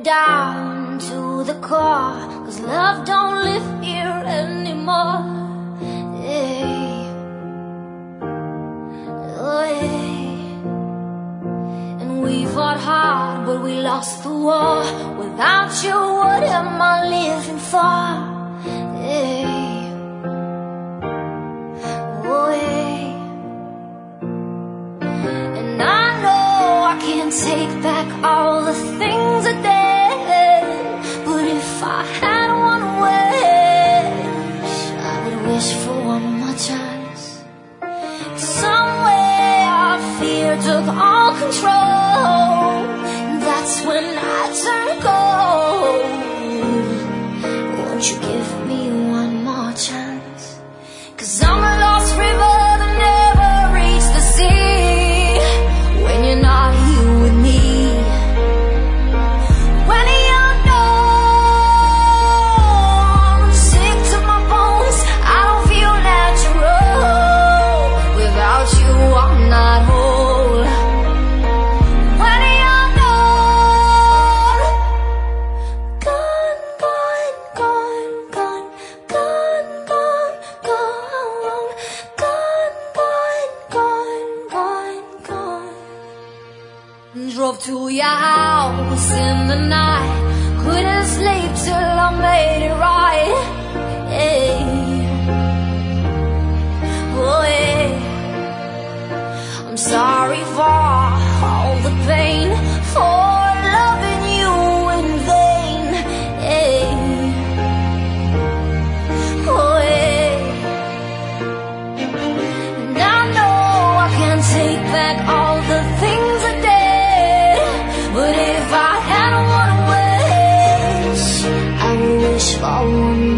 down to the core, 'cause love don't live here anymore. Hey. Oh, hey. And we fought hard, but we lost the war. Without you, what am I living for? Hey. Oh, hey. And I know I can't take back all the things I did, but if I had one wish, I would wish for one more chance. Somewhere our fear took all control, and that's when I turned cold. Won't you give me one more chance? 'Cause I'm a lost river that never reached the sea. When you're not here with me, when you're gone, I'm sick to my bones, I don't feel natural. Without you I'm not whole. When you're gone, gone, gone, gone, gone, gone, gone, gone, gone, gone, gone, gone. Drove to your house in the night, couldn't sleep till I made it right. Hey. Oh, hey. I'm sorry for all the pain, for loving you in vain. Hey. Oh, hey. And I know I can't take back all the things I did, but if I had one wish, I would wish for one